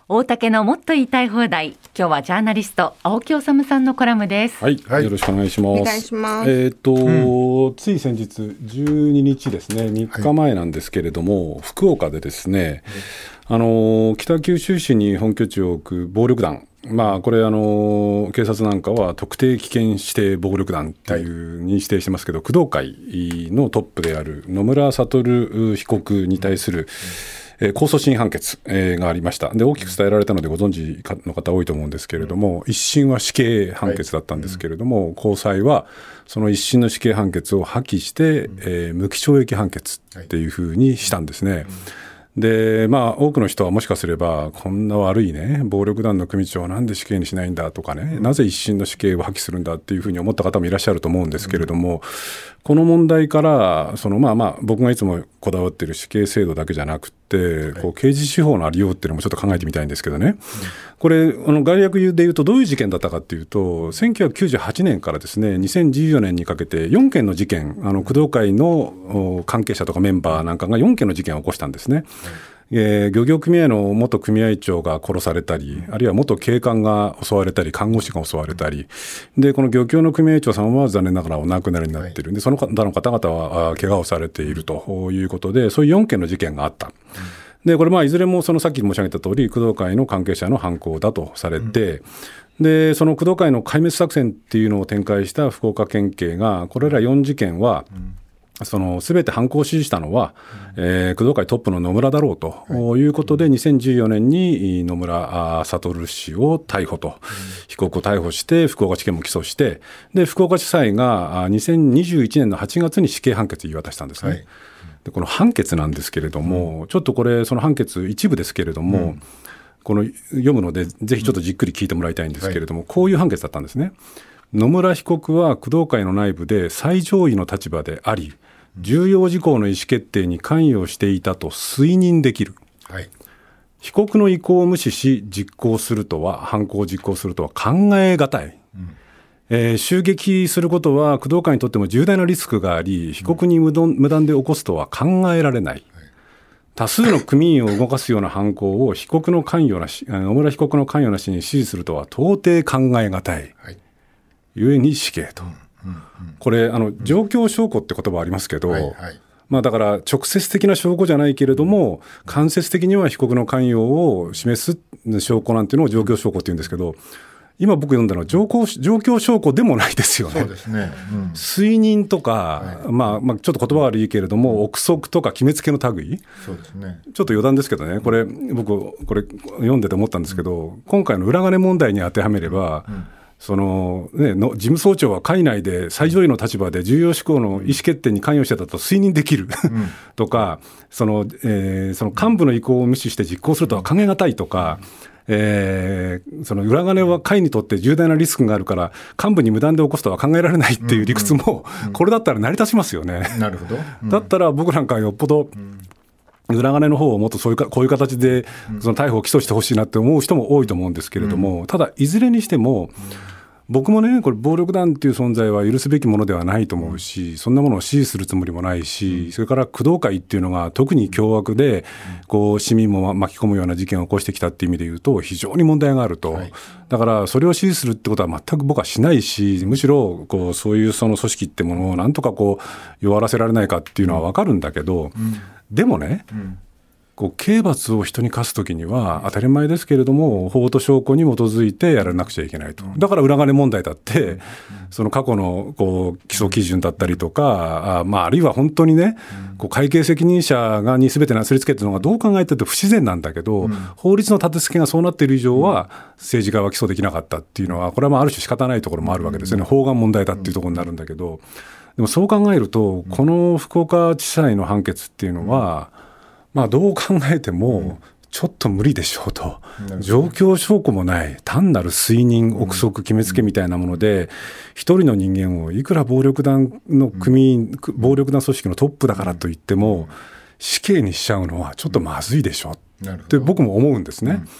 大竹のもっと言いたい放題。今日はジャーナリスト青木治さんのコラムです。 はい、よろしくお願いします。 お願いします。 つい先日12日ですね、3日前なんですけれども、福岡でですね、北九州市に本拠地を置く暴力団、これ警察なんかは特定危険指定暴力団っていうに指定してますけど、工藤会のトップである野村悟被告に対する控訴審判決がありました。で、大きく伝えられたのでご存知の方多いと思うんですけれども、一審は死刑判決だったんですけれども、高裁はその一審の死刑判決を破棄して、無期懲役判決っていうふうにしたんですね。で、多くの人はもしかすれば、こんな悪いね、暴力団の組長をなんで死刑にしないんだとかね、なぜ一審の死刑を破棄するんだっていうふうに思った方もいらっしゃると思うんですけれども、この問題から僕がいつもこだわっている死刑制度だけじゃなくて、刑事司法のありようっていうのもちょっと考えてみたいんですけどね、これ概略で言うとどういう事件だったかっていうと、1998年からですね2014年にかけて4件の事件、工藤会の関係者とかメンバーなんかが4件の事件を起こしたんですね。漁業組合の元組合長が殺されたり、あるいは元警官が襲われたり、看護師が襲われたりで、この漁協の組合長さんは残念ながらお亡くなりになっている。で、その方の方々は怪我をされているということで、そういう4件の事件があった。で、これいずれもさっき申し上げた通り工藤会の関係者の犯行だとされて、でその工藤会の壊滅作戦っていうのを展開した福岡県警が、これら4事件はすべて犯行を指示したのは、工藤会トップの野村だろうということで、2014年に野村悟氏を逮捕と、被告を逮捕して福岡地検も起訴して、で福岡地裁が2021年の8月に死刑判決を言い渡したんですね。でこの判決なんですけれども、ちょっとこれその判決一部ですけれども、この読むのでぜひちょっとじっくり聞いてもらいたいんですけれども、こういう判決だったんですね。野村被告は工藤会の内部で最上位の立場であり、重要事項の意思決定に関与していたと推認できる、被告の意向を無視し犯行を実行するとは考えがたい、襲撃することは工藤会にとっても重大なリスクがあり、被告に無断で起こすとは考えられない、多数の組員を動かすような犯行を野村被告の関与なしに指示するとは到底考えがたい、ゆえに死刑と。これ状況証拠って言葉ありますけど、だから直接的な証拠じゃないけれども、間接的には被告の関与を示す証拠なんていうのを状況証拠って言うんですけど、今僕読んだのは状況証拠でもないですよね。 そうですね、 推認とか、ちょっと言葉悪いけれども、憶測とか決めつけの類、 そうですね、 ちょっと余談ですけどね、僕これ読んでて思ったんですけど、今回の裏金問題に当てはめれば、事務総長は会内で最上位の立場で重要事項の意思決定に関与してたと推認できるとか、その幹部の意向を無視して実行するとは考えがたいとか、その裏金は会にとって重大なリスクがあるから幹部に無断で起こすとは考えられないっていう理屈も、これだったら成り立ちますよね。 なるほど、 だったら僕なんかよっぽど裏金の方をもっとこういう形でその逮捕を起訴してほしいなって思う人も多いと思うんですけれども、ただいずれにしても僕もね、これ暴力団っていう存在は許すべきものではないと思うし、そんなものを支持するつもりもないし、それから工藤会っていうのが特に凶悪で市民も巻き込むような事件を起こしてきたっていう意味で言うと非常に問題があると、だからそれを支持するってことは全く僕はしないし、むしろそういうその組織ってものをなんとか弱らせられないかっていうのは分かるんだけど、でもね、刑罰を人に課すときには当たり前ですけれども、法と証拠に基づいてやらなくちゃいけないと。だから裏金問題だってその過去の基礎基準だったりとか、あるいは本当にね、会計責任者に全てなすりつけてるのがどう考えても不自然なんだけど、法律の立て付けがそうなっている以上は政治家は起訴できなかったっていうのは、これはある種仕方ないところもあるわけですよね。法眼問題だっていうところになるんだけど、でもそう考えるとこの福岡地裁の判決っていうのはどう考えてもちょっと無理でしょうと。状況証拠もない単なる推認、憶測、決めつけみたいなもので、一人の人間をいくら暴力団の暴力団組織のトップだからといっても死刑にしちゃうのはちょっとまずいでしょって僕も思うんですね。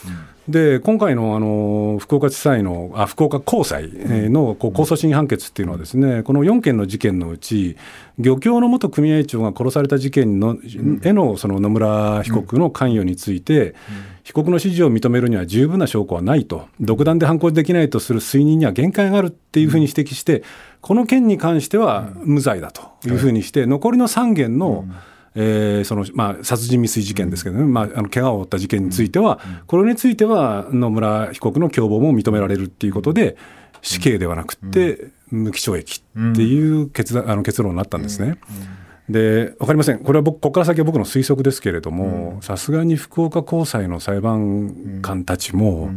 で今回の福岡地裁の福岡高裁の控訴審判決っていうのはですね、この4件の事件のうち漁協の元組合長が殺された事件のへのその野村被告の関与について、被告の指示を認めるには十分な証拠はないと、独断で犯行できないとする推認には限界があるっていうふうに指摘して、この件に関しては無罪だというふうにして、残りの3件の殺人未遂事件ですけどね、怪我を負った事件については、これについては野村被告の共謀も認められるっていうことで、死刑ではなくて無期懲役っていう結論になったんですね。で分かりません、これはここから先は僕の推測ですけれども、さすがに福岡高裁の裁判官たちも、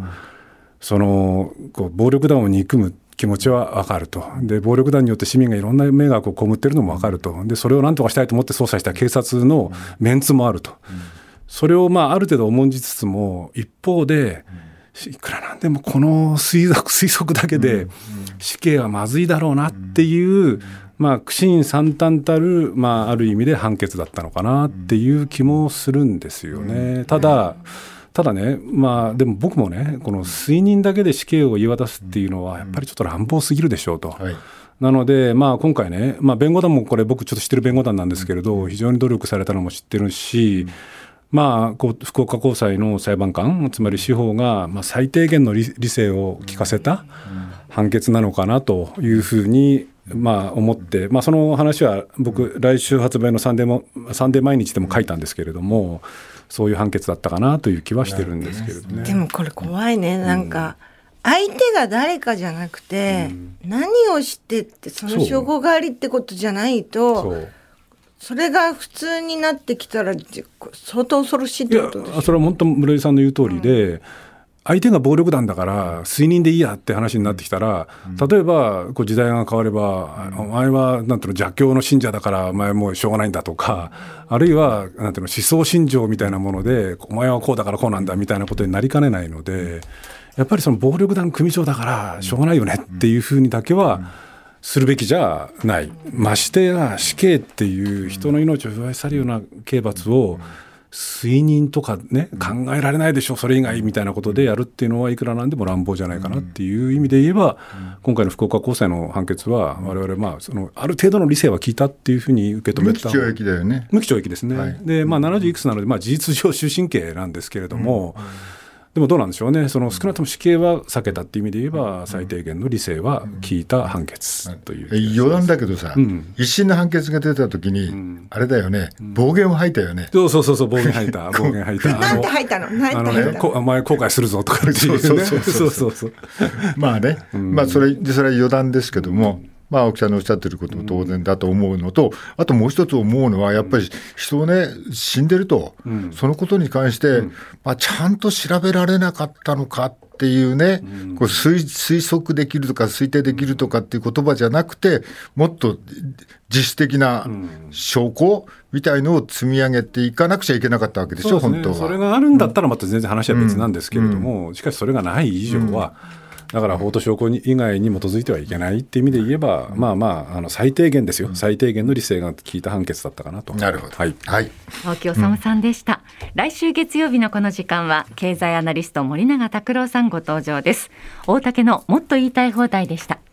暴力団を憎む気持ちは分かると。で暴力団によって市民がいろんな迷惑を被っているのも分かると。でそれを何とかしたいと思って捜査した警察のメンツもあると。それをある程度重んじつつも、一方でいくらなんでもこの推測だけで死刑はまずいだろうなっていう、苦心惨憺たる、ある意味で判決だったのかなっていう気もするんですよね。ただね、でも僕もね、この推認だけで死刑を言い渡すっていうのはやっぱりちょっと乱暴すぎるでしょうと。なので、今回ね、弁護団もこれ僕ちょっと知ってる弁護団なんですけれど、非常に努力されたのも知ってるし、福岡高裁の裁判官、つまり司法が最低限の理性を聞かせた判決なのかなというふうに思って、その話は僕来週発売のサンデー毎日でも書いたんですけれども、そういう判決だったかなという気はしてるんですけれどね。 でもこれ怖いね、なんか相手が誰かじゃなくて、何をしてってその証拠がありってことじゃないと、それが普通になってきたら相当恐ろしいってことです。 それは本当村井さんの言う通りで、相手が暴力団だから推認でいいやって話になってきたら、例えば時代が変われば、お前はなんていうの邪教の信者だからお前もうしょうがないんだとか、あるいはなんていうの思想信条みたいなものでお前はこうだからこうなんだみたいなことになりかねないので、やっぱりその暴力団組長だからしょうがないよねっていうふうにだけはするべきじゃない。ましてや死刑っていう人の命を奪い去るような刑罰を推認とかね、考えられないでしょそれ以外みたいなことでやるっていうのはいくらなんでも乱暴じゃないかなっていう意味で言えば、今回の福岡高裁の判決は我々ある程度の理性は聞いたっていうふうに受け止めた。 無期懲役だよね。 無期懲役ですね。で70いくつなので、事実上終身刑なんですけれども、でもどうなんでしょうね、少なくとも死刑は避けたっていう意味で言えば、最低限の理性は聞いた判決という、 余談だけどさ、一審の判決が出た時に、あれだよね、暴言を吐いたよね。 そう暴言吐いたなんて吐いたのお前後悔するぞとかっていうね。そうそれは余談ですけども、青木さんのおっしゃってることも当然だと思うのと、あともう一つ思うのはやっぱり人ね、死んでると、そのことに関して、ちゃんと調べられなかったのかっていうね、こう推測できるとか推定できるとかっていう言葉じゃなくて、もっと実質的な証拠みたいのを積み上げていかなくちゃいけなかったわけでしょ、本当は。 それがあるんだったらまた全然話は別なんですけれども、しかしそれがない以上は、だから法と証拠以外に基づいてはいけないっていう意味で言えば、最低限ですよ、最低限の理性が効いた判決だったかなと。 なるほど。 青木治さんでした。来週月曜日のこの時間は経済アナリスト森永卓郎さんご登場です。大竹のもっと言いたい放題でした。